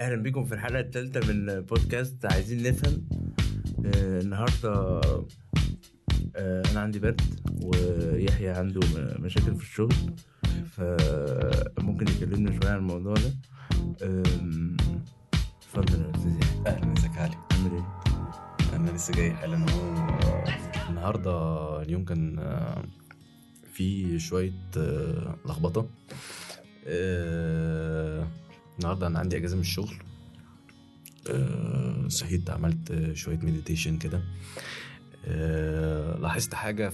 اهلا بكم في الحلقه الثالثه من بودكاست عايزين نفهم. النهارده انا عندي برد ويحيى عنده مشاكل في الشغل، فممكن يكلمنا شويه عن الموضوع ده. اتفضل يا استاذ يحيى. اهلا، ازيك علي؟ عامل ايه؟ انا لسه جاي حالا اهو. النهارده اليوم كان في شويه لخبطه. النهارده انا عندي اجازه من الشغل. صحيت عملت شويه مديتيشن كده. لاحظت حاجه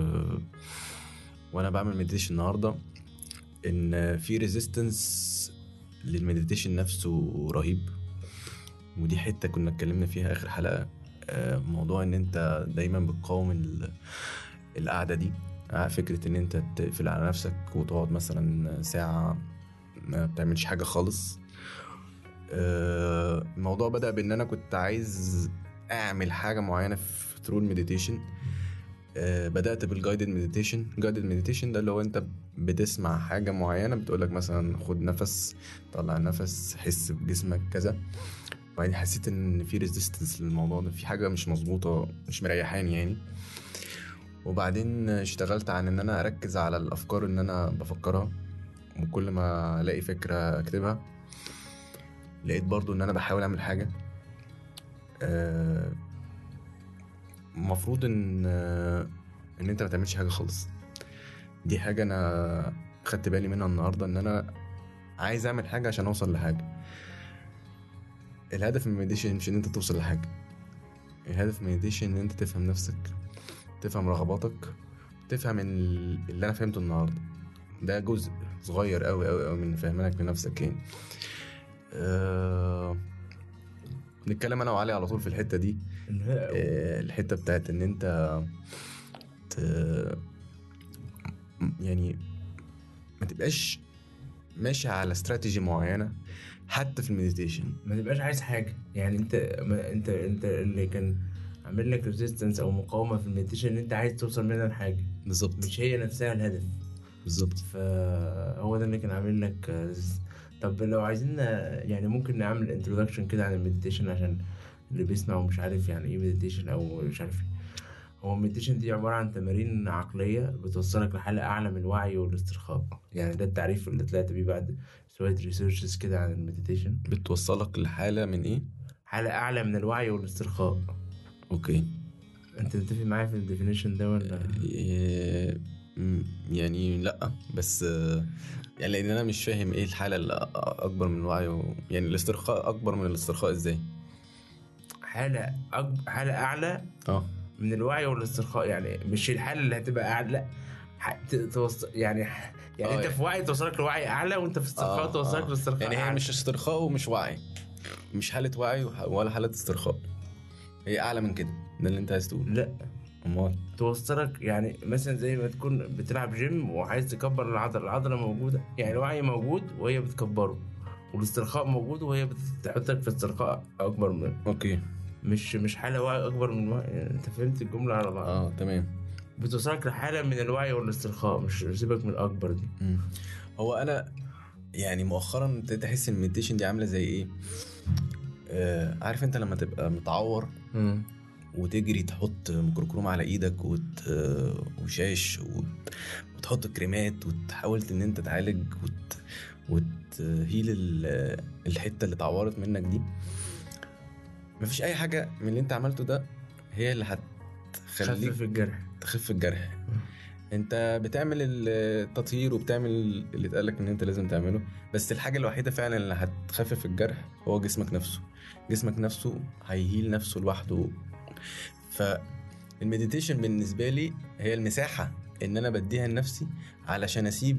وانا بعمل مديتيشن النهارده، ان في ريزيستنس للمديتيشن نفسه رهيب. ودي حته كنا اتكلمنا فيها اخر حلقه، موضوع ان انت دايما بتقاوم القعده دي، فكره ان انت تقفل على نفسك وتقعد مثلا ساعه ما بتعملش حاجه خالص. الموضوع بدأ بان انا كنت عايز اعمل حاجه معينه في ترول مديتيشن. بدأت بالجايدد مديتيشن. جايدد مديتيشن ده اللي هو انت بتسمع حاجه معينه بتقولك مثلا خد نفس، طلع نفس، حس بجسمك كذا. وبعدين حسيت ان في ريزيستنس للموضوع ده، في حاجه مش مظبوطه، مش مريحاني يعني. وبعدين اشتغلت عن ان انا اركز على الافكار ان انا بفكرها، وكل ما الاقي فكره اكتبها. لقيت برضو ان انا بحاول اعمل حاجه مفروض ان انت ما تعملش حاجه خالص. دي حاجه انا خدت بالي منها النهارده، ان انا عايز اعمل حاجه عشان اوصل لحاجه. الهدف من المديتيشن مش ان انت توصل لحاجه، الهدف من المديتيشن ان انت تفهم نفسك، تفهم رغباتك، تفهم اللي انا فهمته النهارده. ده جزء صغير قوي قوي قوي من فهمك لنفسك يعني. نتكلم انا وعلي على طول في الحته دي. الحته بتاعت ان انت يعني ما تبقاش ماشي على استراتيجي معينه حتى في المديتيشن. ما تبقاش عايز حاجه يعني. انت اللي كان عامل لك ريزيستنس او مقاومه في المديتيشن ان انت عايز توصل منها لحاجه بالظبط، مش هي نفسها الهدف. بالظبط. فهو ده اللي كان عامل لك طب لو عايزين يعني ممكن نعمل انترودكشن كده عن المديتيشن عشان اللي بيسمع ومش عارف يعني ايه مديتيشن او مش عارف ايه. هو المديتيشن دي عبارة عن تمارين عقلية بتوصلك لحالة أعلى من الوعي والاسترخاء. يعني ده التعريف اللي طلعت بيه بعد شوية ريسيرشز كده عن المديتيشن. بتوصلك لحاله من ايه؟ حالة أعلى من الوعي والاسترخاء. اوكي. أنت متفق معايا في الديفينيشن ده ولا؟ يعني لا، بس يعني لان انا مش فاهم ايه الحاله اللي اكبر من الوعي يعني الاسترخاء اكبر من الاسترخاء ازاي؟ حالة أعلى من الوعي والاسترخاء. يعني مش الحالة اللي هتبقى أعلى، لا يعني انت في وعي توصلك لوعي اعلى، وانت في استرخاء توصلك لاسترخاء يعني هي أعلى. مش استرخاء ومش وعي، مش حالة وعي ولا حالة استرخاء، هي اعلى من كده. ده اللي انت عايز تقوله؟ لا، امال توصلك يعني مثلا زي ما تكون بتلعب جيم وعايز تكبر العضلة موجودة، يعني الوعي موجود وهي بتكبره، والاسترخاء موجود وهي بتحطك في استرخاء اكبر منه. اوكي. مش حالة وعي اكبر من وعي. يعني انت فهمت الجملة على بعض؟ تمام. بتوصلك لحالة من الوعي والاسترخاء، مش سيبك من الاكبر دي. هو انا يعني مؤخرا ابتديت احس ان المديتيشن دي عامله زي ايه؟ عارف انت لما تبقى متعور وتجري تحط ميكروكروم على ايدك وشاش وتحط كريمات وتحاول ان انت تعالج وتهيل الحته اللي اتعورت منك دي. مفيش اي حاجه من اللي انت عملته ده هي اللي هتخليك تخف الجرح. انت بتعمل التطهير وبتعمل اللي اتقالك ان انت لازم تعمله، بس الحاجه الوحيده فعلا اللي هتخفف الجرح هو جسمك نفسه. جسمك نفسه هيهيل نفسه لوحده. فالمديتيشن بالنسبه لي هي المساحه ان انا بديها لنفسي علشان اسيب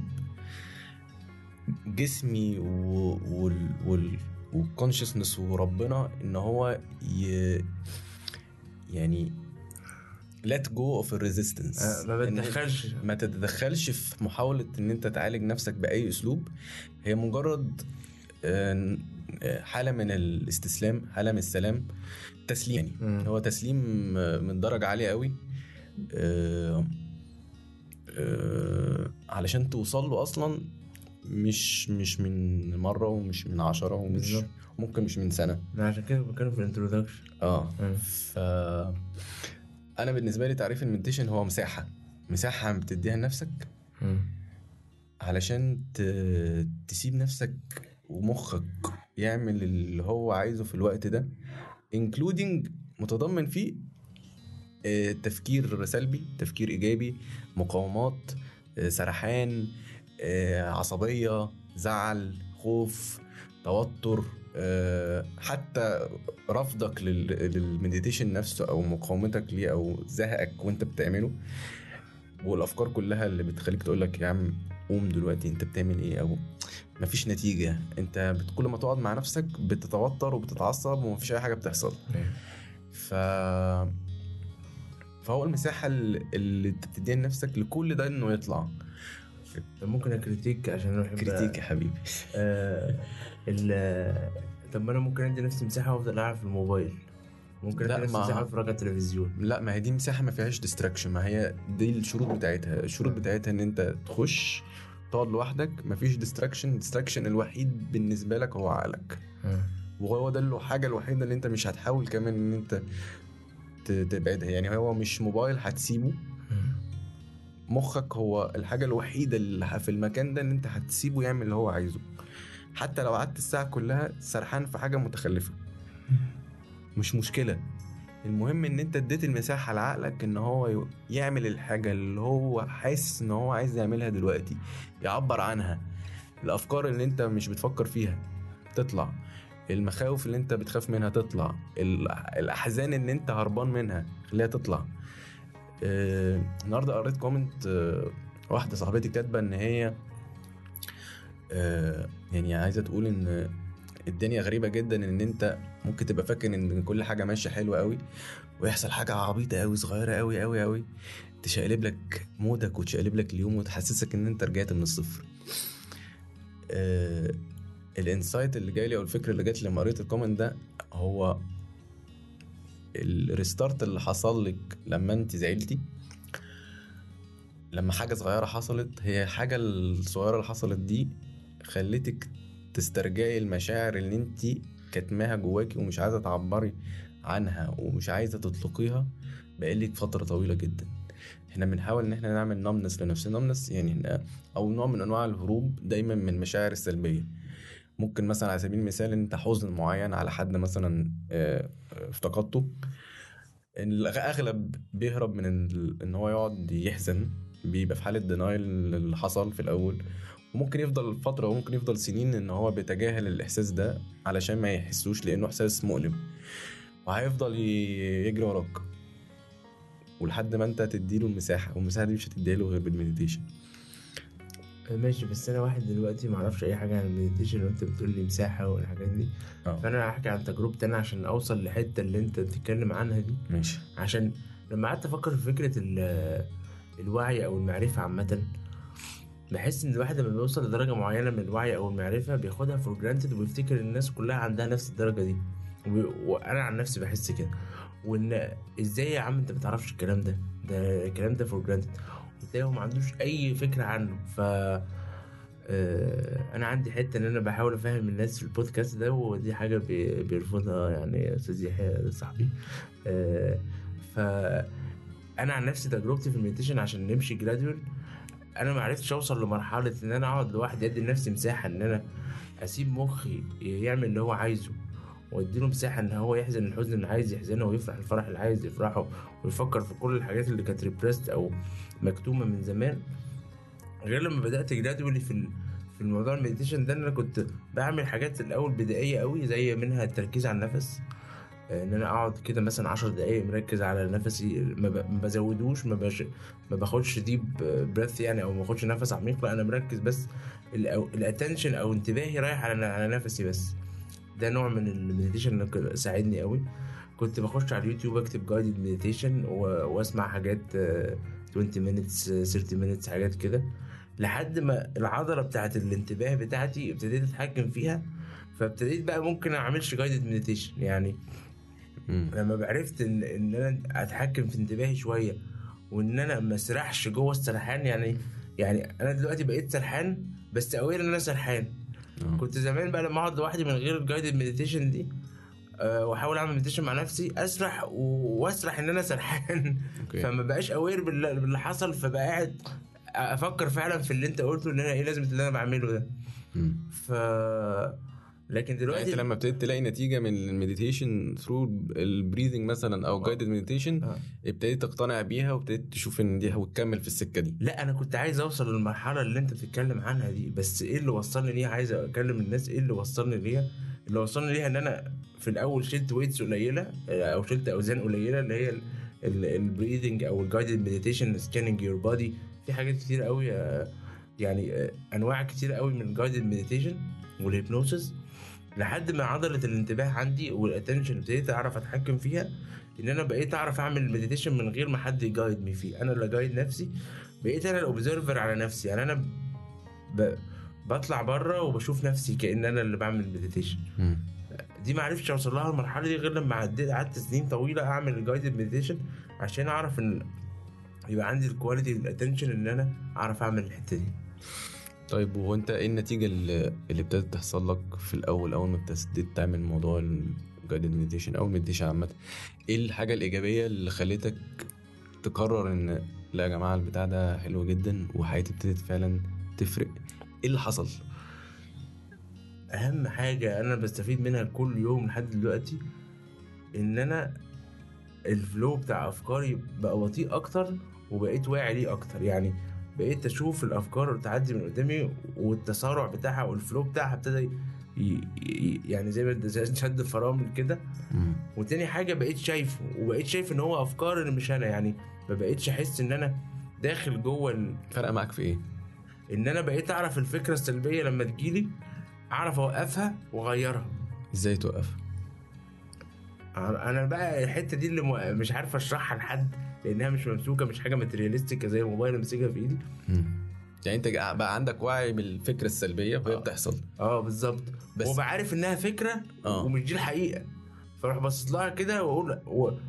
جسمي والكونشسنس وربنا ان هو يعني let go of resistance. ما تتدخلش في محاولة ان انت تعالج نفسك بأي اسلوب. هي مجرد حالة من الاستسلام، حالة من السلام، تسليم. يعني هو تسليم من درجة عالية قوي، علشان توصل له اصلا مش من مرة ومش من 10 ومش بالظبط. ممكن مش من سنة. أنا عشان كده بتكلم في الانترودكشن. ف انا بالنسبة لي تعريف المديتيشن هو مساحة بتديها لنفسك علشان تسيب نفسك ومخك يعمل اللي هو عايزه في الوقت ده، including متضمن فيه تفكير سلبي، تفكير إيجابي، مقاومات، سرحان، عصبية، زعل، خوف، توتر، حتى رفضك للمديتيشن نفسه أو مقاومتك ليه أو زهقك وانت بتعمله، والأفكار كلها اللي بتخليك تقولك يا عم قوم دلوقتي انت بتعمل ايه او مفيش نتيجة. انت كل ما تقعد مع نفسك بتتوتر وبتتعصب ومفيش اي حاجة بتحصل. فهو المساحة اللي بتديها لنفسك لكل ده انه يطلع. ممكن اكريتيك عشان انا بحب كريتيك يا حبيبي. طب ما انا ممكن ادي نفسي مساحة وافضل قاعد في الموبايل، ممكن ادي نفسي مساحة اتفرج على التلفزيون. لا، ما هي دي مساحة ما فيهاش ديستراكشن، ما هي دي الشروط بتاعتها. الشروط بتاعتها ان انت تخش تقعد لوحدك، مفيش ديستراكشن الوحيد بالنسبة لك هو عقلك، وهو ده الحاجة الوحيدة اللي انت مش هتحاول كمان ان انت تبعدها. يعني هو مش موبايل هتسيبه، مخك هو الحاجة الوحيدة اللي في المكان ده ان انت هتسيبه يعمل اللي هو عايزه، حتى لو قعدت الساعة كلها سرحان في حاجة متخلفة مش مشكلة. المهم ان انت اديت المساحة لعقلك ان هو يعمل الحاجة اللي هو حاسس ان هو عايز يعملها دلوقتي، يعبر عنها. الافكار اللي انت مش بتفكر فيها تطلع، المخاوف اللي انت بتخاف منها تطلع، الاحزان اللي انت هربان منها خليها تطلع. النهارده قريت كومنت، واحدة صاحبتي كاتبة ان هي يعني عايزة تقول ان الدنيا غريبة جدا، ان انت ممكن تبقى فاكر ان كل حاجة ماشية حلوة قوي ويحصل حاجة عبيطة قوي صغيرة قوي قوي قوي تشقلب لك مودك وتشقلب لك اليوم وتحسسك ان انت رجعت من الصفر. الانسايت اللي جاي لي او الفكرة اللي جات لي لما قريت الكومنت ده هو الريستارت اللي حصل لك لما انت زعلتي، لما حاجة صغيرة حصلت. هي حاجة الصغيرة اللي حصلت دي خلتك تسترجعي المشاعر اللي انت كتماها جواكي ومش عايزة تعبري عنها ومش عايزة تطلقيها بقالك فترة طويلة جدا. احنا بنحاول ان احنا نعمل نمنس لنفسنا، نمنس يعني او نوع من انواع الهروب دايما من المشاعر السلبية. ممكن مثلا على سبيل المثال انت حزن معين على حد مثلا افتقدته، الاغلب بيهرب من ان هو يقعد يحزن، بيبقى في حالة دينايل اللي حصل في الاول، وممكن يفضل فترة وممكن يفضل سنين ان هو بيتجاهل الاحساس ده علشان ما يحسوش لانه احساس مؤلم، وهيفضل يجري وراك ولحد ما انت تديله المساحة، والمساحة دي مش هتديله غير بالمديتيشن. ماشي، بس انا واحد دلوقتي معرفش اي حاجة عن المديتيشن وانت بتقول لي مساحة والحاجات دي. فانا هحكي عن تجربتي انا عشان اوصل لحتة اللي انت بتتكلم عنها دي. ماشي. عشان لما قعدت افكر في فكرة الوعي او المعرفة عامة، بحس ان الواحد لما بيوصل لدرجة معينة من الوعي او المعرفة بياخدها فور جرانتد وبيفتكر الناس كلها عندها نفس الدرجة دي. وانا عن نفسي بحس كده، وان ازاي يا عم انت بتعرفش الكلام ده الكلام ده فور جرانتد، وتلاقيه ما عندوش اي فكرة عنه. انا عندي حته ان انا بحاول افهم الناس في البودكاست ده، ودي حاجه بيرفضها يعني استاذ يحيى صاحبي. فانا عن نفسي تجربتي في المديتيشن عشان نمشي جراديول، انا ما عرفتش اوصل لمرحله ان انا اقعد لوحدي ادي لنفسي مساحه ان انا اسيب مخي يعمل اللي هو عايزه، واديله مساحه ان هو يحزن الحزن اللي عايز يحزنه ويفرح الفرح اللي عايز يفرحه، ويفكر في كل الحاجات اللي كانت ريبريست او مكتومه من زمان. غير لما بدات جرادولي في الموضوع المديتيشن ده، انا كنت بعمل حاجات الاول بدائيه قوي، زي منها التركيز على النفس، ان انا اقعد كده مثلا 10 دقايق مركز على نفسي، ما بزودوش، ما باخدش ديب بريث يعني، او ما باخدش نفس عميق، لا انا مركز بس الاتنشن او انتباهي رايح على نفسي بس. ده نوع من المديتيشن اللي ساعدني قوي. كنت بخش على اليوتيوب اكتب جايدد مديتيشن واسمع حاجات 20 minutes 30 minutes حاجات كده، لحد ما العضلة بتاعت الانتباه بتاعتي ابتديت اتحكم فيها. فابتديت بقى ممكن اعملش جايدد مديتيشن يعني. لما بعرفت ان انا اتحكم في انتباهي شوية، وان انا ما اسرحش جوه السرحان يعني. يعني انا دلوقتي بقيت سرحان بس اوير ان انا سرحان. كنت زمان بقى لما اقعد لوحدي من غير الجايدد مديتيشن دي واحاول اعمل مديتيشن مع نفسي اسرح واسرح ان انا سرحان. فما بقاش اوير باللي حصل، فبقى قاعد افكر فعلا في اللي انت قلته ان انا ايه لازم اللي انا بعمله ده. ف لكن دلوقتي يعني انت لما ابتديت تلاقي نتيجه من المديتيشن ثرو البريذنج مثلا او جايدد مديتيشن ابتديت تقتنع بيها وابتديت تشوف ان دي وتكمل في السكه دي. لا انا كنت عايز اوصل للمرحله اللي انت بتتكلم عنها دي، بس ايه اللي وصلني ليها؟ عايز اكلم الناس ايه اللي وصلني ليها. اللي وصلني ليها ان انا في الاول شلت ويتس قليله او شلت اوزان قليله اللي هي البريذنج او الجايدد مديتيشن سكاننج يور بودي. في حاجات كتير قوي يعني انواع كتير قوي من الجايدد مديتيشن والهيبنوسيس، لحد ما عضله الانتباه عندي والاتنشن ابتديت اعرف اتحكم فيها، ان انا بقيت اعرف اعمل مديتيشن من غير ما حد يجايد مي فيه. انا اللي جايد نفسي، بقيت انا الاوبزرفر على نفسي. يعني انا بطلع بره وبشوف نفسي كأن انا اللي بعمل مديتيشن. دي ما عرفتش اوصل لها المرحله دي غير لما قعدت سنين طويله اعمل الجايدد مديتيشن عشان اعرف ان يبقى عندي الكواليتي والاتنشن ان انا اعرف اعمل الحته دي. طيب وهو انت ايه النتيجه اللي ابتدت تحصل لك في الاول اول ما ابتديت تعمل موضوع الجايدد مديتيشن او المديتيشن عامه؟ ايه الحاجه الايجابيه اللي خلتك تقرر ان لا يا جماعه البتاع ده حلو جدا وحياتي ابتدت فعلا تفرق؟ ايه اللي حصل؟ اهم حاجه انا بستفيد منها كل يوم لحد دلوقتي ان انا الفلو بتاع افكاري بقى بطيء اكتر وبقيت واعي ليه اكتر. يعني بقيت اشوف الافكار تعدي من قدامي والتسارع بتاعها والفلو بتاعها ابتدى يعني زي ما شد فرامل كده. وتاني حاجه بقيت شايفه وبقيت شايف ان هو افكار اللي مش انا. يعني ما بقيتش احس ان انا داخل جوه فرق معاك في ايه؟ ان انا بقيت اعرف الفكره السلبيه لما تجيلي اعرف اوقفها واغيرها. ازاي توقفها؟ انا بقى الحته دي اللي مش عارف اشرحها لحد لانها مش ممسوكه، مش حاجه ماترياليستيك زي الموبايل امسكها في ايدي. يعني انت بقى عندك وعي بالفكره السلبيه وهي بتحصل. بالظبط. وبعرف انها فكره ومش دي الحقيقه، فاروح باصص لها كده واقول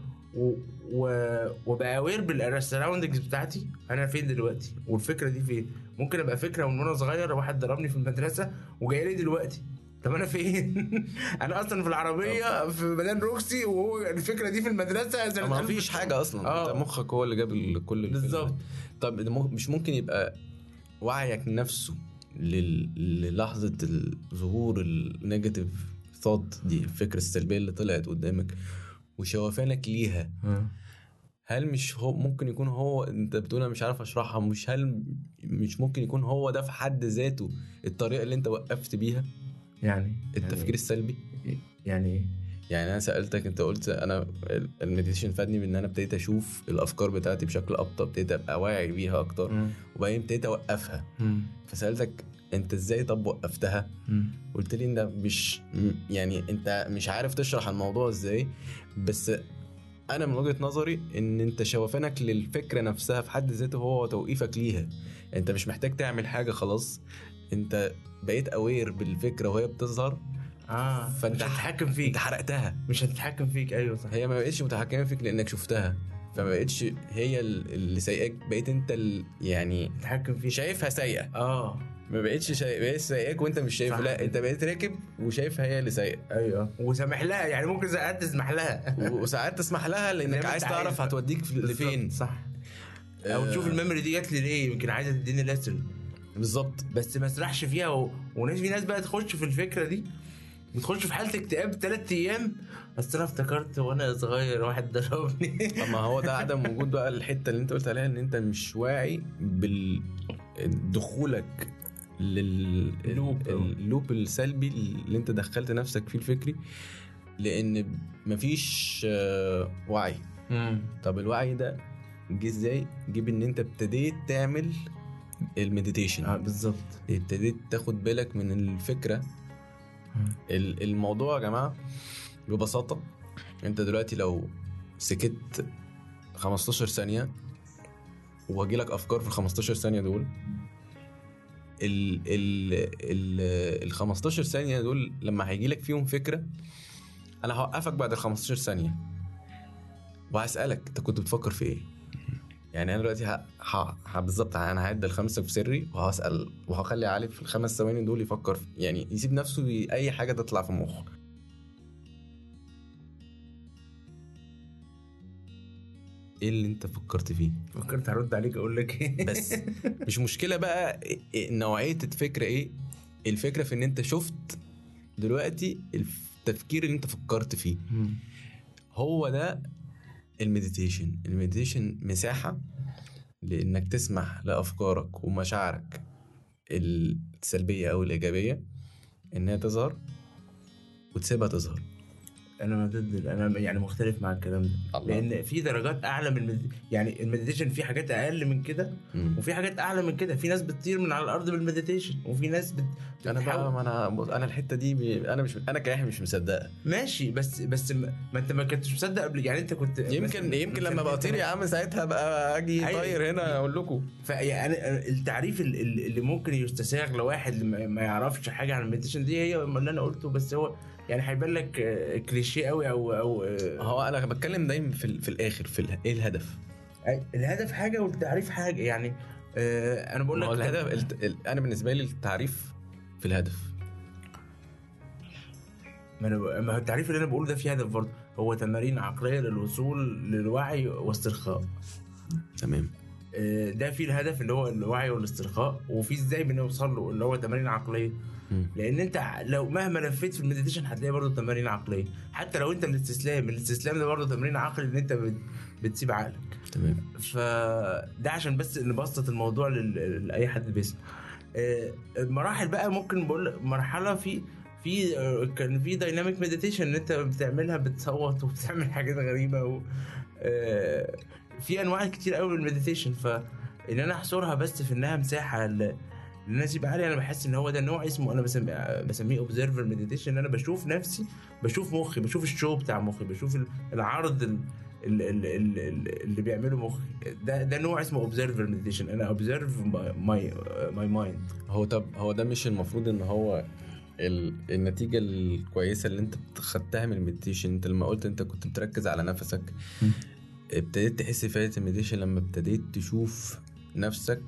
وبقى اوير بالسراوندنجز بتاعتي. انا فين دلوقتي والفكره دي فين؟ ممكن ابقى فكره من وانا صغير واحد ضربني في المدرسه وجاي لي دلوقتي، طب انا فين؟ انا اصلا في العربيه في ميدان روكسي وهو الفكره دي في المدرسه. ما فيش حاجه اصلا. انت مخك هو اللي جاب كل بالظبط. طب مش ممكن يبقى وعيك نفسه للحظه ظهور النيجاتيف ثوت دي الفكره السلبيه اللي طلعت قدامك وشوفانك ليها؟ هل مش هو ممكن يكون هو انت بتقولها مش عارف اشرحها؟ هل مش ممكن يكون هو ده في حد ذاته الطريقه اللي انت وقفت بيها؟ يعني التفكير السلبي يعني انا سألتك، انت قلت انا المديتيشن فادني بان انا ابتديت اشوف الافكار بتاعتي بشكل ابطأ، ابتديت ابقى واعي بيها اكتر وبعدين ابتديت اوقفها. فسألتك انت ازاي طب وقفتها؟ قلت لي انت مش يعني انت مش عارف تشرح الموضوع ازاي، بس انا من وجهة نظري ان انت شوفانك للفكرة نفسها في حد ذاته هو توقيفك ليها. انت مش محتاج تعمل حاجة، خلاص انت بقيت اوير بالفكرة وهي بتظهر. فانت مش هتتحكم فيك، انت حرقتها، مش هتتحكم فيك. ايوه صح. هي ما بقتش متحكمه فيك لانك شفتها، فما بقتش هي اللي سايقاك، بقيت انت يعني تتحكم فيك، شايفها سايقه. ما بقتش بقيت سايقاك وانت مش شايف. لا انت بقيت راكب وشايفها هي اللي سايقه. ايوه وسامح لها. يعني ممكن ساعات تسمح لها وساعات تسمح لها لانك عايز تعرف هتوديك لفين. صح. او تشوف الميموري دي جات لي ليه، يمكن عايزه تديني لسن. بالظبط. بس ما اسرحش فيها وناس في ناس بقى تخش في الفكره دي بتخش في حاله اكتئاب 3 ايام. بس انا افتكرت وانا صغير واحد ضربني. اما هو ده عدم وجود بقى الحته اللي انت قلت عليها ان انت مش واعي بالدخولك اللوب السلبي اللي انت دخلت نفسك فيه الفكري، لان مفيش وعي. طب الوعي ده جه ازاي؟ جه ان انت ابتديت تعمل المديتيشن. بالظبط. ابتديت تاخد بالك من الفكره. الموضوع يا جماعه ببساطه، انت دلوقتي لو سكت 15 ثانيه وهجيلك افكار في ال 15 ثانيه دول، ال 15 ثانيه دول لما هيجيلك فيهم فكره، انا هوقفك بعد ال 15 ثانيه وهسالك انت كنت بتفكر في ايه. يعني انا دلوقتي بالظبط انا هعد الخمسه في سري وهسال وهخلي علي في ال5 ثواني دول يفكر يعني يسيب نفسه اي حاجه تطلع في مخه. ايه اللي انت فكرت فيه؟ فكرت هرد عليك اقول لك ايه بس مش مشكله بقى نوعيه الفكره ايه. الفكره في ان انت شفت دلوقتي التفكير اللي انت فكرت فيه. هو ده المديتيشن مساحه لانك تسمح لافكارك ومشاعرك السلبيه او الايجابيه انها تظهر وتسيبها تظهر. انا ضد، انا يعني مختلف مع الكلام ده. الله. لان في درجات اعلى من يعني المديتيشن في حاجات اقل من كده وفي حاجات اعلى من كده. في ناس بتطير من على الارض بالمديتيشن وفي ناس انا بقى انا الحته دي انا كاحي مش مصدقها. ماشي بس ما انت ما كنتش مصدق قبل يعني. انت كنت يمكن لما بطير يا عم ساعتها بقى اجي طاير هنا اقول لكم. فيعني التعريف اللي ممكن يستساغ لواحد ما يعرفش حاجه عن المديتيشن دي هي اللي انا قلته. بس هو يعني هيبان لك كليشيه قوي او هو انا بتكلم دايما في الاخر ايه الهدف. الهدف حاجه والتعريف حاجه يعني. انا بقول لك الهدف انا بالنسبه لي التعريف في الهدف. ما هو التعريف اللي انا بقوله ده فيه هدف برضه. هو تمارين عقليه للوصول للوعي واسترخاء. تمام. ده فيه الهدف اللي هو الوعي والاسترخاء. وفي ازاي بنوصل له اللي هو تمارين عقليه. لان انت لو مهما لفيت في المديتيشن هتلاقي برضه تمارين عقليه. حتى لو انت الاستسلام ده برضه تمرين عقلي ان انت بتسيب عقلك. تمام. فده عشان بس نبسط الموضوع لاي حد بيسمع. المراحل بقى ممكن بقول مرحله كان في دايناميك مديتيشن ان انت بتعملها بتصوت وبتعمل حاجات غريبه في انواع كتير قوي من المديتيشن. فان انا احصرها بس في انها مساحه الناس يبقى عالي. انا بحس ان هو ده نوع اسمه انا بسميه اوبزرفر مديتيشن. ان انا بشوف نفسي، بشوف مخي، بشوف الشو بتاع مخي، بشوف العرض اللي بيعمله مخي. ده نوع اسمه اوبزرفر مديتيشن. انا اوبزرف ماي مايند. هو ده مش المفروض ان هو النتيجه الكويسه اللي انت خدتها من المديتيشن؟ انت لما قلت انت كنت بتركز على نفسك ابتديت تحس فايدة المديتيشن لما ابتديت تشوف نفسك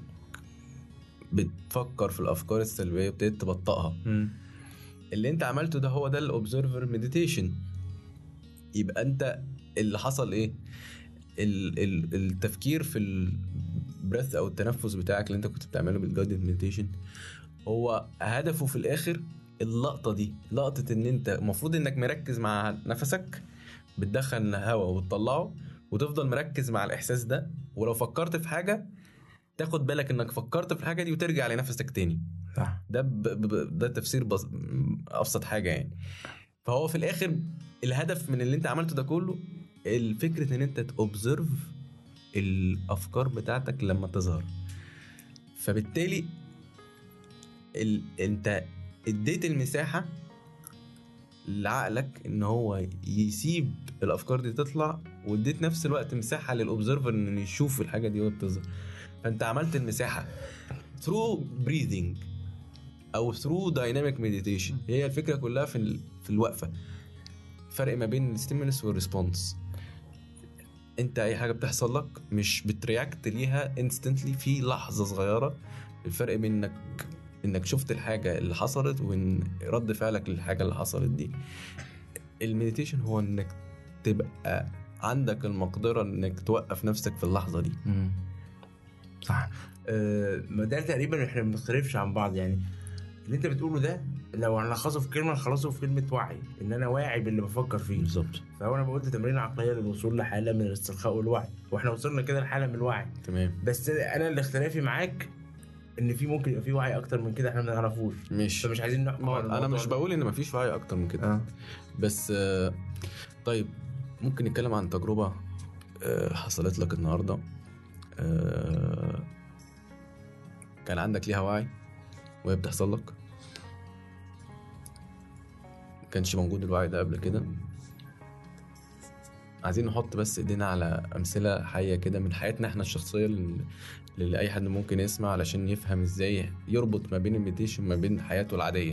بتفكر في الافكار السلبيه وابتديت تبطئها. اللي انت عملته ده هو ده الاوبزرفر مديتيشن. يبقى انت اللي حصل ايه؟ التفكير في البريث او التنفس بتاعك اللي انت كنت بتعمله بالجايدد مديتيشن هو هدفه في الاخر اللقطه دي، لقطه ان انت المفروض انك مركز مع نفسك، بتدخل هواء وتطلعه وتفضل مركز مع الاحساس ده. ولو فكرت في حاجه تاخد بالك انك فكرت في الحاجه دي وترجع لنفسك تاني. ده تفسير ابسط حاجه يعني. فهو في الاخر الهدف من اللي انت عملته ده كله الفكره ان انت تobserve الافكار بتاعتك لما تظهر. فبالتالي انت اديت المساحه لعقلك ان هو يسيب الافكار دي تطلع، واديت نفس الوقت مساحه للاوبزرفر انه يشوف الحاجه دي وهي بتظهر. فانت عملت المساحه through breathing او through dynamic meditation. هي الفكره كلها في الوقفه. فرق ما بين الستيمولس والريسبونس. انت اي حاجه بتحصل لك مش بترياكت ليها instantly في لحظه صغيره. الفرق بين انك شفت الحاجه اللي حصلت وان رد فعلك للحاجه اللي حصلت دي. المديتيشن هو انك تبقى عندك المقدره انك توقف نفسك في اللحظه دي. صح. ما ده تقريبا احنا ما بنختلفش عن بعض. يعني اللي انت بتقوله ده لو هنلخصه في كلمه نخلصه في كلمه وعي. ان انا واعي باللي بفكر فيه بالظبط. فهو انا قلت تمرين عقليه للوصول لحاله من الاسترخاء والوعي، واحنا وصلنا كده لحاله من الوعي. تمام. بس انا اللي اختلافي معاك ان في ممكن يبقى في وعي اكتر من كده احنا ما نعرفوش. فمش عايزين نحكم على انا مش بقول ان مفيش وعي اكتر من كده. بس طيب ممكن نتكلم عن تجربه حصلت لك النهارده كان عندك ليها وعي وهي بتحصل لك، كانش موجود الوعي ده قبل كده. عايزين نحط بس ايدينا على امثله حيه كده من حياتنا احنا الشخصيه اللي اي حد ممكن يسمع علشان يفهم ازاي يربط ما بين المديتيشن وما بين حياته العاديه.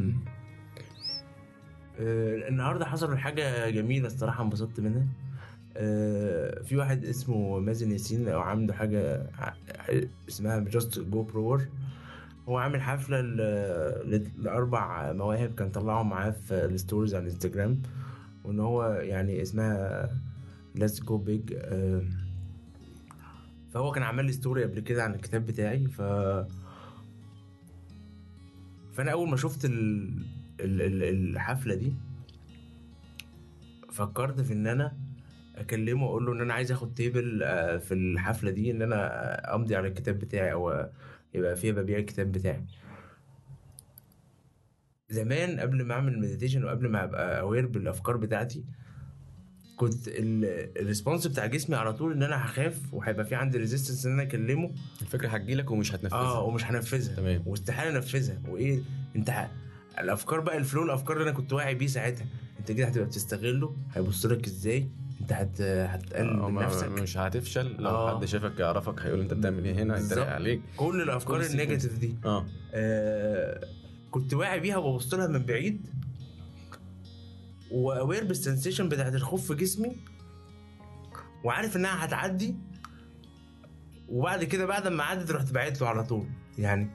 النهارده حصل حاجه جميله الصراحه انبسطت منها. في واحد اسمه مازن ياسين او عنده حاجه اسمها جاست جو برور. هو عامل حفله لاربع مواهب كان طلعهم معاه في الستوريز على الانستجرام، وان هو يعني اسمها ليتس جو بيج. فهو كان عمل لي ستوري قبل كده عن الكتاب بتاعي. فانا اول ما شفت الحفله دي فكرت في ان انا اكلمه واقول له ان انا عايز اخد تيبل في الحفله دي، ان انا امضي على الكتاب بتاعي او يبقى فيها ببيع الكتاب بتاعي. زمان قبل ما اعمل مديتيشن وقبل ما ابقى اوير بالافكار بتاعتي، كنت الريسبونس بتاع جسمي على طول ان انا هخاف وهيبقى في عندي ريزيستنس ان انا اكلمه. الفكره هتجيلك ومش هتنفذها. ومش هنفذها. تمام. واستحاله انفذها. وايه انت الافكار بقى الافكار اللي انا كنت واعي بيه ساعتها، انت كده هتبقى بتستغله، هيبص لك ازاي، انت هتقلل من نفسك، مش هتفشل. لو حد شافك يعرفك هيقول انت بتعمل ايه هنا، هيتريق عليك. كل الافكار النيجاتيف دي كنت واعي بيها وببص لها من بعيد، واوير بالسنسيشن بتاعت الخوف في جسمي، وعارف انها هتعدي. وبعد كده بعد ما عدت رحت بعت له على طول. يعني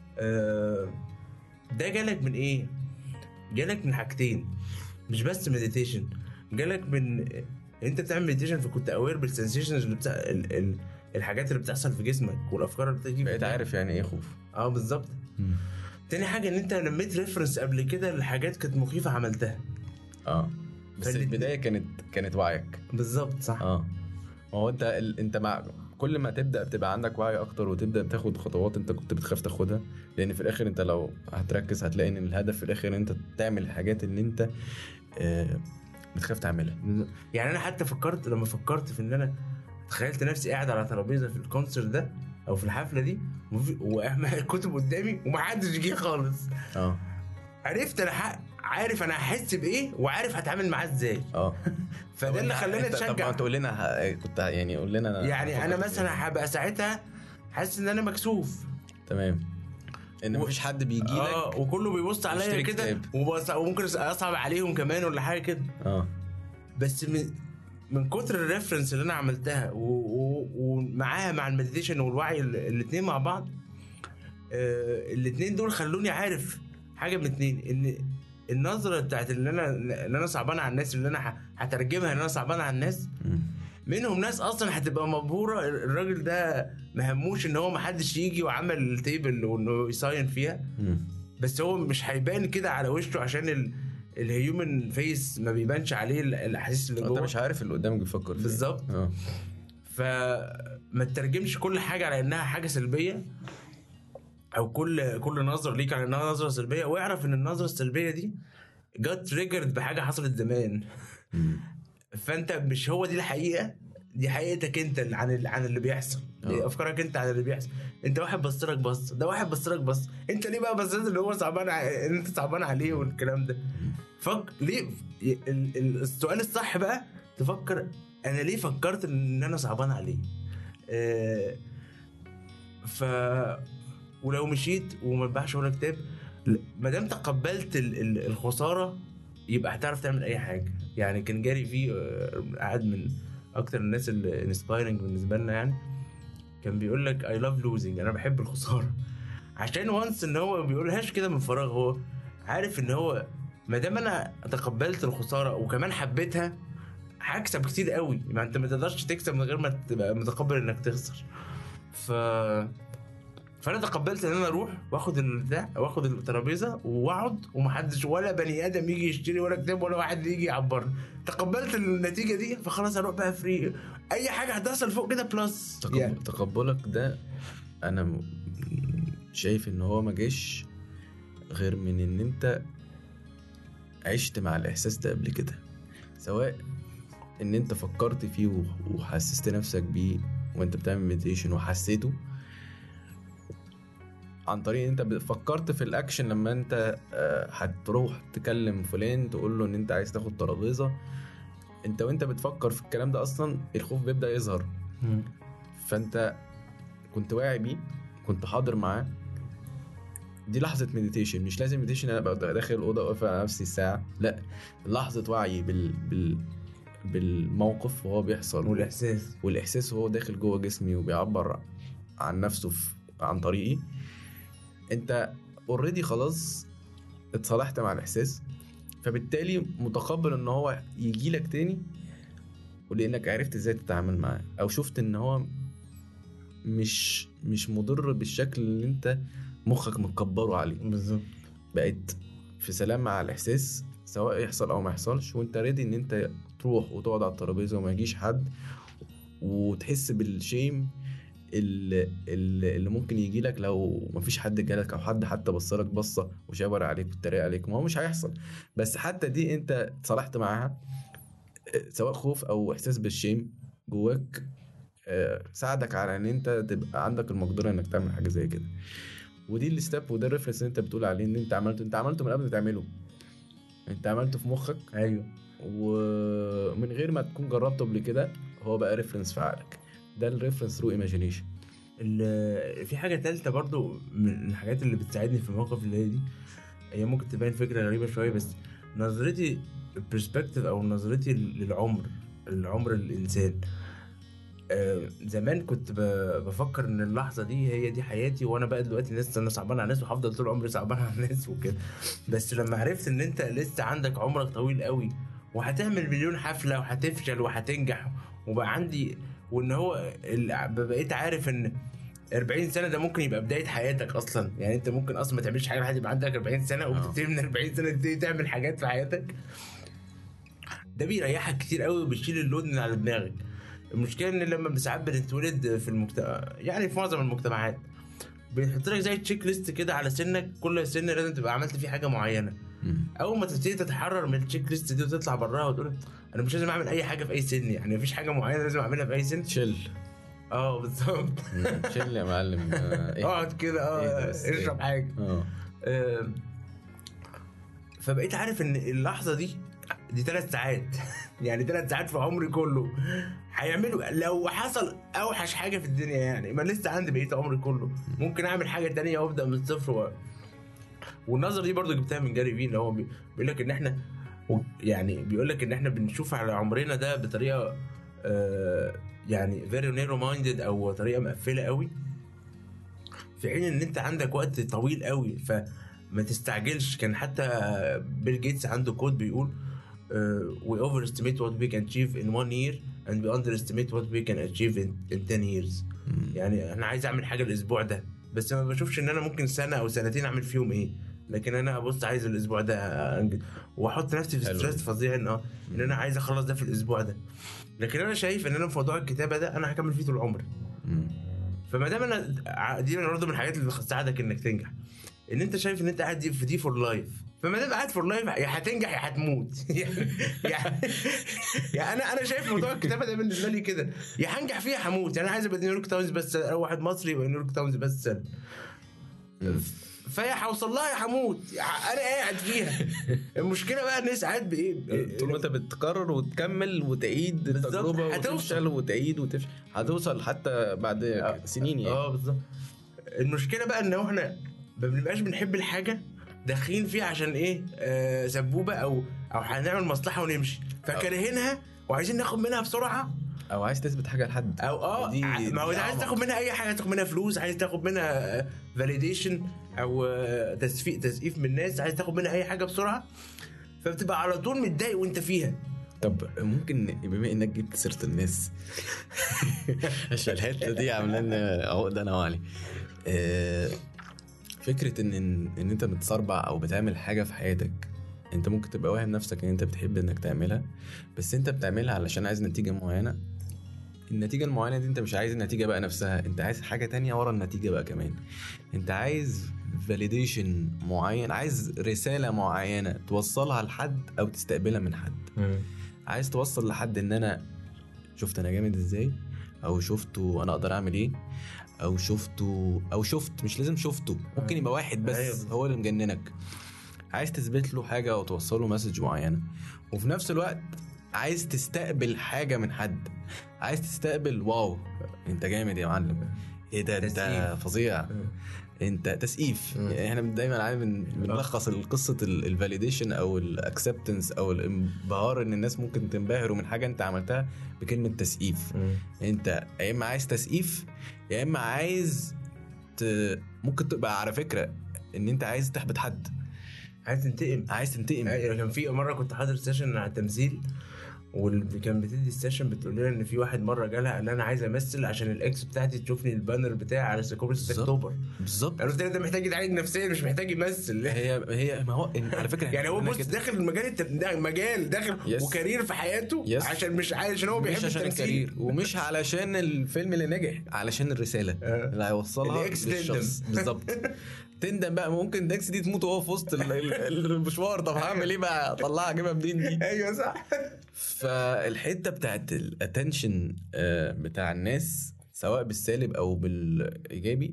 ده جالك من ايه؟ جالك من حاجتين، مش بس مديتيشن. جالك من انت بتعمل مديتيشن فكنت اوير بالسنسيشنز اللي الحاجات اللي بتحصل في جسمك والافكار اللي بتيجي، بقيت عارف يعني ايه خوف. بالظبط. تاني حاجه ان انت لميت ريفرنس قبل كده لحاجات كانت مخيفه عملتها. بس البدايه كانت وعيك. بالظبط. صح. هو انت مع كل ما تبدا بتبقى عندك وعي اكتر، وتبدا تاخد خطوات انت كنت بتخاف تاخدها، لان في الاخر انت لو هتركز هتلاقي ان الهدف في الاخر انت تعمل الحاجات اللي انت بتخاف تعملها. يعني انا حتى لما فكرت في ان انا تخيلت نفسي قاعد على ترابيزه في الكونسرت ده او في الحفله دي والكتب قدامي ومحدش جه خالص. عرفت انا عارف انا هحس بايه وعارف هتعامل معاه ازاي. فده اللي خلاني اتشجع. طب ما تقول لنا كنت يعني قول لنا. يعني انا مثلا هبقى ساعتها حاسس ان انا مكسوف. تمام. ان مفيش حد بيجي لك وكله بيبص عليا كده وممكن اصعب عليهم كمان ولا حاجه كده. بس من كتر الريفرنس اللي انا عملتها ومعاها مع المديتيشن والوعي الاثنين مع بعض، الاثنين دول خلوني عارف حاجه من اتنين، ان النظره بتاعت ان انا صعبان على الناس، اللي انا هترجمها ان انا صعبان على الناس، منهم ناس اصلا هتبقى مبهوره الراجل ده ما هموش ان هو ما حدش يجي وعمل تيبل وانه يساين فيها. بس هو مش هيبان كده على وشه عشان الهيومن فيس ما بيبانش عليه الاحاسيس اللي جوه. انت مش عارف اللي قدامك بيفكر فيه بالظبط. فما تترجمش كل حاجه على انها حاجه سلبيه، او كل نظره ليك على انها نظره سلبيه، واعرف ان النظره السلبيه دي جت تريجرد بحاجه حصلت زمان. فانت مش هو دي الحقيقه، دي حقيقتك انت عن اللي بيحصل. دي افكارك انت عن اللي بيحصل. انت واحد بصلك بص، ده واحد بصلك بص، انت ليه بقى بصيت اللي هو صعبان انت صعبان عليه والكلام ده. ليه السؤال الصح بقى تفكر انا ليه فكرت ان انا صعبان عليه. ولو مشيت وما تباعش ولا كتاب، ما دام تقبلت الخساره يبقى هتعرف تعمل اي حاجه. يعني كان جاري فيه قاعد من اكتر الناس اللي انسبايرنج بالنسبه لنا، يعني كان بيقول لك I love losing، انا بحب الخساره، عشان وانس ان هو بيقولهاش كده من فراغ، هو عارف ان هو ما دام انا تقبلت الخساره وكمان حبيتها هكسب كتير قوي. ما انت ما تقدرش تكسب من غير ما تبقى متقبل انك تخسر. فانا تقبلت ان انا اروح واخد الترابيزه واقعد، ومحدش ولا بني ادم يجي يشتري ولا كتاب ولا واحد يجي يعبرني. تقبلت النتيجه دي، فخلاص اروح بقى فري. اي حاجه هتحصل فوق كده بلس. تقبلك ده انا شايف ان هو ما جاش غير من ان انت عشت مع الاحساس ده قبل كده، سواء ان انت فكرت فيه وحسست نفسك بيه وانت بتعمل مديتيشن وحسيته عن طريق انت فكرت في الاكشن. لما انت هتروح تكلم فلان تقول له ان انت عايز تاخد ترابيزه، انت وانت بتفكر في الكلام ده اصلا الخوف بيبدا يظهر. فانت كنت واعي بيه، كنت حاضر معاه. دي لحظه مديتيشن. مش لازم مديتيشن انا ابقى داخل الاوضه واقف على نفسي الساعه، لا، لحظه وعي بالموقف وهو بيحصل والاحساس وهو داخل جوه جسمي وبيعبر عن نفسه عن طريقي. انت اوريدي خلاص اتصالحت مع الاحساس، فبالتالي متقبل ان هو يجي لك تاني، ولانك عرفت ازاي تتعامل معاه او شفت ان هو مش مضر بالشكل اللي انت مخك مكبره عليه. بالظبط. بقيت في سلام مع الاحساس سواء يحصل او ما يحصلش، وانت ريدي ان انت تروح وتقعد على الترابيزه وما يجيش حد وتحس بالشيم اللي ممكن يجي لك لو ما فيش حد جالك او حد حتى بصلك بصه وشاور عليك واتريق عليك. ما هو مش هيحصل، بس حتى دي انت اتصالحت معاها، سواء خوف او احساس بالشيم جواك ساعدك على ان انت تبقى عندك المقدره انك تعمل حاجه زي كده. ودي الستيب وده الريفرنس اللي انت بتقول عليه ان انت عملته من قبل ما تعمله، انت عملته في مخك. ايوه. ومن غير ما تكون جربته قبل كده هو بقى ريفرنس في عقلك. ده الريفرنس ثرو ايماجينيشن. في حاجه ثالثه برضو من الحاجات اللي بتساعدني في المواقف اللي هي دي، هي ممكن تبان فكره غريبه شويه، بس نظرتي برسبكتيف او نظرتي للعمر الانسان. زمان كنت بفكر ان اللحظه دي هي دي حياتي، وانا بقى دلوقتي لسه انا صعبان على الناس وهفضل طول عمري صعبان على الناس وكده. بس لما عرفت ان انت لسه عندك عمرك طويل قوي وهتعمل مليون حفله وهتفشل وهتنجح وبقى عندي، وان هو بقيت عارف ان 40 سنه ده ممكن يبقى بدايه حياتك اصلا. يعني انت ممكن اصلا ما تعملش حاجه لحد يبقى عندك 40 سنه وبتبتدي من 40 سنه تبتدي تعمل حاجات في حياتك. ده بيريحك كتير قوي وبيشيل اللود من على دماغك. المشكله ان لما ساعات بنتولد في المجتمع، يعني في معظم المجتمعات بيحط لك زي تشيك ليست كده على سنك، كل سن لازم تبقى عملت فيه حاجه معينه. اول ما تبتدي تتحرر من التشيك ليست دي وتطلع براها وتقول انا مش لازم اعمل اي حاجه في اي سن، يعني مفيش حاجه معينه لازم اعملها في اي سن. شيل. بالظبط. شيل يا معلم. اقعد كده اشرب حاجه. فبقيت عارف ان اللحظه دي 3 ساعات يعني 3 ساعات في عمري كله هيعملوا لو حصل اوحش حاجه في الدنيا، يعني ما لسه عندي بقيت عمري كله ممكن اعمل حاجه تانية وابدا من الصفر. والنظر دي برضو جبتها من جاري في، اللي هو بيقول لك ان احنا، يعني بيقول لك ان احنا بنشوف على عمرنا ده بطريقه يعني very narrow minded او طريقه مقفله قوي، في حين ان انت عندك وقت طويل قوي فما تستعجلش. كان حتى بيل جيتس عنده كود بيقول we overestimate what we can achieve in 1 year and we underestimate what we can achieve in 10 years. يعني انا عايز اعمل حاجه الاسبوع ده بس ما بشوفش ان انا ممكن سنه او سنتين اعمل فيهم ايه، لكن انا ابص عايز الاسبوع ده واحط نفسي في ستريس فظيع ان انا عايز اخلص ده في الاسبوع ده. لكن انا شايف ان انا في موضوع الكتابه ده انا هكمل فيه طول عمري. فما دام انا دي برضه من الحاجات اللي تساعدك انك تنجح، ان انت شايف ان انت قاعد في دي فور لايف. فما دام قاعد فور لايف يا هتنجح يا هتموت. يعني انا شايف موضوع الكتابه ده بالنسبه لي كده، يا هنجح فيها هموت. يعني انا عايز ابقى نيويورك تايمز بس او واحد مصري يبقى نيويورك تايمز بس، فيا هوصل لها يا هموت انا قاعد فيها. المشكله بقى الناس قاعد بايه، طول ما انت بتكرر وتكمل وتعيد التجربه وتفشل وتعيد وتفشل هتوصل حتى بعد سنين يعني. بالظبط. المشكله بقى ان احنا ما بنبقاش بنحب الحاجه داخلين فيها عشان ايه سبوبه او هنعمل مصلحه ونمشي فكارهينها وعايزين ناخد منها بسرعه، او عايز تثبت حاجه لحد، او ما هو عايز تاخد منها اي حاجه، تاخد منها فلوس، عايز تاخد منها فاليديشن او تسقيف من الناس، عايز تاخد منها اي حاجه بسرعه، فبتبقى على طول متضايق وانت فيها. طب ممكن بما انك جبت سيره الناس عشان الحته دي عامله لنا عقده انا وعلي، فكره ان انت متصربع او بتعمل حاجه في حياتك انت ممكن تبقى واهم نفسك ان انت بتحب انك تعملها، بس انت بتعملها علشان عايز نتيجه معينه. النتيجه المعينه دي انت مش عايز النتيجه بقى نفسها، انت عايز حاجه تانية ورا النتيجه بقى كمان. انت عايز فاليديشن معين، عايز رساله معينه توصلها لحد او تستقبلها من حد. عايز توصل لحد ان انا شفت انا جامد ازاي، او شفته انا اقدر اعمل ايه، او شفت مش لازم شفته، ممكن يبقى واحد بس هو اللي مجننك. عايز تثبت له حاجه او توصل له مسج معينه، وفي نفس الوقت عايز تستقبل حاجه من حد، عايز تستقبل واو انت جامد يا معلم، ايه ده انت فظيع، انت تسقيف. يعني احنا دايما عارف بنلخص القصه الفاليديشن او الاكسبتنس او الانبهار ان الناس ممكن تنبهروا من حاجه انت عملتها بكلمه تسقيف. انت يا اما عايز تسقيف يا اما عايز ممكن تبقى على فكره ان انت عايز تحبط حد، عايز تنتقم. كان في مره كنت حاضر سيشن على التمثيل، واللي كان بتدي السيشن بتقول لنا ان في واحد مره جالها قال انا عايز امثل عشان الاكس بتاعتي تشوفني البانر بتاعي على كوبري 6 اكتوبر. بالظبط. قالوا ده محتاج يتعالج نفسيا مش محتاج يمثل. هي ما هو على فكره يعني هو بص داخل المجال داخل وكارير في حياته عشان مش عشان هو بيحب التمثيل ومش علشان الفيلم اللي نجح، علشان الرساله اللي هيوصلها للشخص. بالظبط. تندم بقى ممكن داكس دي تموت وهو في وسط المشوار. طب هعمل ايه بقى؟ اطلعها اجيبها منين دي؟ ايوه صح. فالحته بتاعت الاتنشن بتاع الناس سواء بالسالب او بالايجابي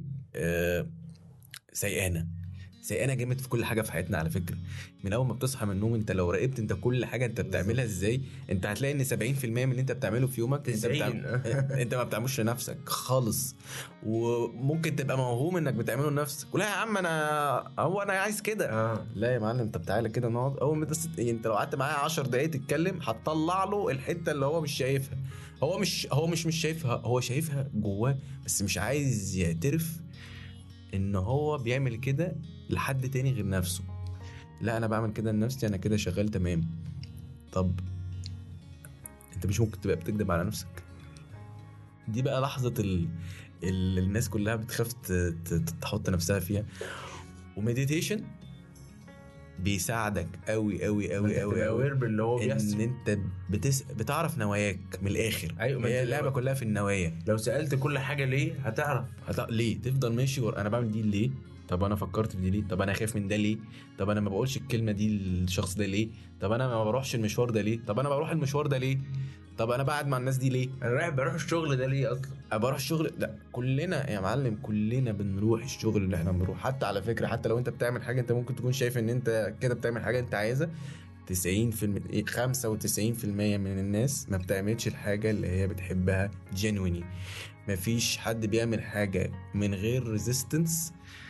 سيئانه جامد في كل حاجه في حياتنا. على فكره من اول ما بتصحى من النوم انت لو راقبت انت كل حاجه انت بتعملها ازاي، انت هتلاقي ان 70% من اللي انت بتعمله في يومك انت ما بتعملش لنفسك خالص. وممكن تبقى موهوم انك بتعمله لنفسك، ولا يا عم انا عايز كده. لا يا معلم، انت تعالى كده نقعد. اول ما انت لو قعدت معايا 10 دقايق تتكلم هتطلع له الحته اللي هو مش شايفها. هو مش شايفها، هو شايفها جواه بس مش عايز يعترف ان هو بيعمل كده لحد تاني غير نفسه. لا انا بعمل كده لنفسي، انا كده شغال تمام. طب انت مش ممكن تبقى بتكذب على نفسك؟ دي بقى لحظة الناس كلها بتخاف تحط نفسها فيها. ومديتيشن بيساعدك قوي قوي قوي قوي قوي اللي هو ان انت بتعرف نواياك من الاخر. أيوة، هي اللعبه كلها في النوايا. لو سالت كل حاجه ليه هتعرف ليه تفضل ماشي انا بعمل دي ليه؟ طب انا فكرت في دي ليه؟ طب انا خايف من ده ليه؟ طب انا ما بقولش الكلمه دي للشخص ده ليه؟ طب انا ما بروحش المشوار ده ليه؟ طب انا بروح المشوار ده ليه؟ طب انا قاعد مع الناس دي ليه؟ انا بروح الشغل ده ليه اصلا؟ بروح الشغل ده. كلنا يا معلم كلنا بنروح الشغل اللي احنا بنروح. حتى على فكره حتى لو انت بتعمل حاجه انت ممكن تكون شايف ان انت كده بتعمل حاجه انت عايزها، 95% من الناس ما بتعملش الحاجه اللي هي بتحبها جينويني. مفيش حد بيعمل حاجه من غير ريزيستنس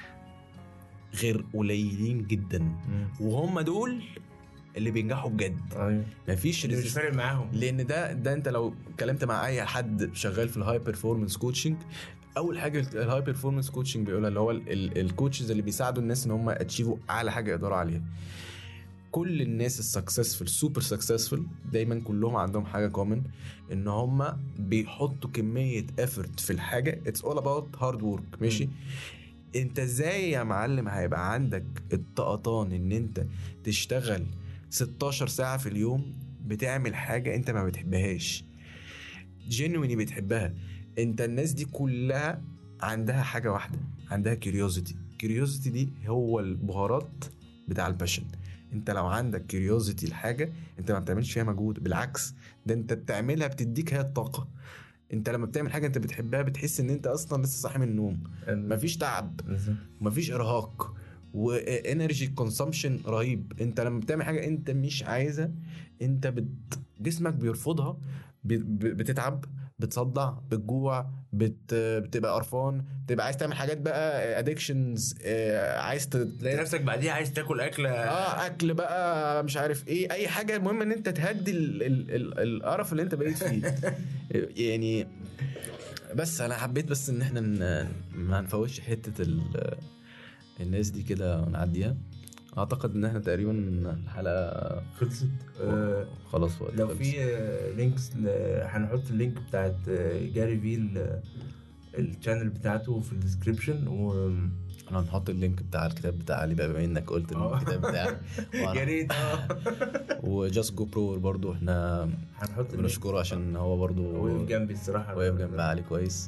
غير قليلين جدا، وهم دول اللي بينجحوا بجد. مفيش مش فارق معاهم، لان ده انت لو اتكلمت مع اي حد شغال في الهاي بيرفورمانس كوتشنج، اول حاجه الهاي بيرفورمانس كوتشنج بيقولها اللي هو الكوتشز اللي بيساعدوا الناس ان هم اتشيفوا اعلى حاجه يقدروا عليها. كل الناس السكسسفل سوبر سكسسفل دايما كلهم عندهم حاجه كومن، ان هم بيحطوا كميه افورت في الحاجه. اتس اول اباوت هارد ورك. ماشي. انت ازاي يا معلم هيبقى عندك الطقطان ان انت تشتغل 16 ساعة في اليوم بتعمل حاجة انت ما بتحبهاش جينويني بتحبها؟ انت الناس دي كلها عندها حاجة واحدة، عندها كيوريوزيتي دي هو البهارات بتاع الباشن. انت لو عندك كيوريوزيتي الحاجة انت ما بتعملش فيها مجهود، بالعكس ده انت بتعملها بتديك هي الطاقة. انت لما بتعمل حاجة انت بتحبها بتحس ان انت اصلا لسه صاحي من النوم، مفيش تعب مفيش ارهاق وانرجي كونسامشن رهيب. انت لما بتعمل حاجه انت مش عايزها انت جسمك بيرفضها، بتتعب، بتصدع، بتجوع، بتبقى قرفان، بتبقى عايز تعمل حاجات بقى ادكشنز، عايز تلاقي نفسك بعديها عايز تاكل اكل بقى مش عارف ايه اي حاجه. المهم ان انت تهدي القرف اللي انت بقيت فيه. يعني بس انا حبيت بس ان احنا ما نفوتش حته الناس دي كده ونعديها. اعتقد ان احنا تقريبا الحلقه خلصت. خلاص لو في لينكس هنحط اللينك بتاعت جاري في الشانل بتاعته في الديسكريبشن، انا هنحط اللينك بتاع الكتاب بتاع علي بقى بما انك قلت الكتاب بتاعك. يا ريت. وجاست جو برو برضو احنا هنحط بنشكره عشان هو برضو وقف جنبي الصراحه، وقف جنب علي كويس.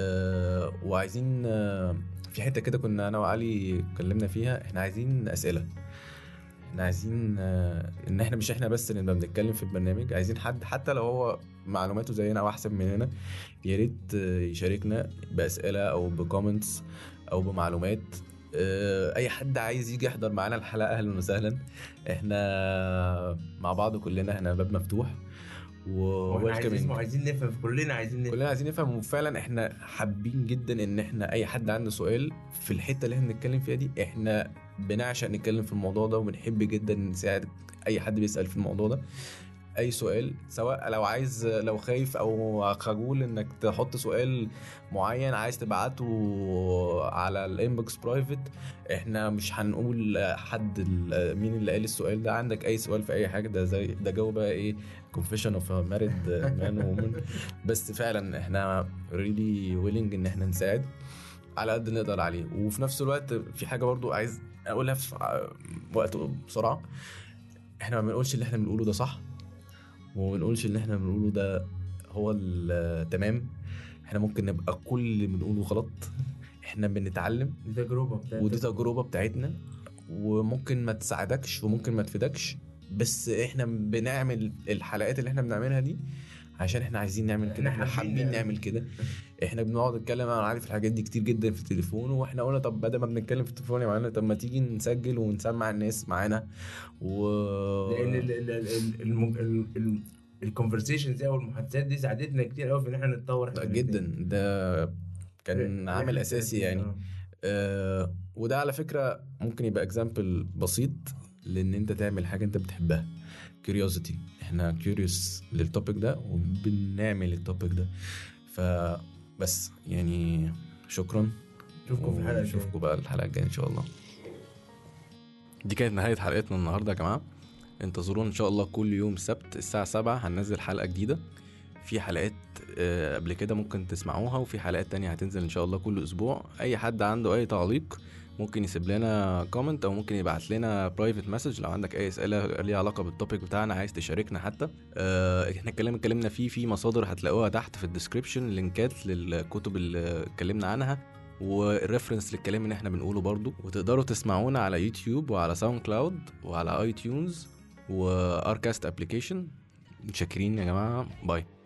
وعايزين في حته كده كنا انا وعلي اتكلمنا فيها، احنا عايزين اسئله، احنا عايزين ان احنا مش احنا بس اللي نبقى بنتكلم في البرنامج، عايزين حد حتى لو هو معلوماته زينا او احسن مننا يا ريت يشاركنا باسئله او بكومنتس او بمعلومات اي حد عايز يجي يحضر معانا الحلقه اهلا وسهلا. احنا مع بعض كلنا، احنا باب مفتوح واحنا عايزين نفهم، كلنا عايزين نفهم. وفعلا احنا حابين جدا ان احنا اي حد عنده سؤال في الحته اللي احنا بنتكلم فيها دي، احنا بنعشق نتكلم في الموضوع ده، وبنحب جدا نساعد اي حد بيسال في الموضوع ده. اي سؤال، سواء لو خايف او خجول انك تحط سؤال معين عايز تبعته على الانبوكس برايفت، احنا مش هنقول حد مين اللي قال السؤال ده. عندك اي سؤال في اي حاجه، ده زي ده جو بقى ايه confession of a married man woman. بس فعلا احنا really willing ان احنا نساعد على قد نقدر عليه. وفي نفس الوقت في حاجه برضو عايز اقولها في وقت بسرعه، احنا ما بنقولش اللي احنا بنقوله ده صح، وما بنقولش اللي احنا بنقوله ده هو التمام. احنا ممكن نبقى كل اللي بنقوله غلط، احنا بنتعلم، ودي تجربة بتاعتنا، وممكن ما تساعدكش وممكن ما تفيدكش، بس احنا بنعمل الحلقات اللي احنا بنعملها دي عشان احنا عايزين نعمل كده، احنا حابين نعمل كده. احنا بنقعد نتكلم، انا عارف الحاجات دي كتير جدا في التليفون، واحنا قلنا طب بدل ما بنتكلم في التليفون يا معلم، طب ما تيجي نسجل ونسمع الناس معانا. لان الكونفرسيشنز دي او المحادثات دي ساعدتنا كتير قوي في ان احنا نتطور جدا. ده كان عامل اساسي يعني. وده على فكرة ممكن يبقى اكزامبل بسيط لان انت تعمل حاجة انت بتحبها. curiosity، احنا curious للتوبيك ده وبنعمل التوبيك ده. فبس يعني شكرا، نشوفكم بقى الحلقة الجاية ان شاء الله. دي كانت نهاية حلقتنا النهاردة يا جماعة. انتظرونا ان شاء الله كل يوم سبت الساعة 7 هننزل حلقة جديدة. في حلقات قبل كده ممكن تسمعوها، وفي حلقات تانية هتنزل ان شاء الله كل اسبوع. اي حد عنده اي تعليق ممكن يسيب لنا كومنت، او ممكن يبعت لنا برايفت مسج لو عندك اي اسئله ليها علاقه بالتوبيك بتاعنا عايز تشاركنا حتى. احنا اتكلمنا في مصادر هتلاقوها تحت في الديسكريبشن، لينكات للكتب اللي اتكلمنا عنها والريفرنس للكلام اللي احنا بنقوله برضو. وتقدروا تسمعونا على يوتيوب وعلى ساوند كلاود وعلى اي تيونز واركاست ابليكيشن. متشكرين يا جماعه، باي.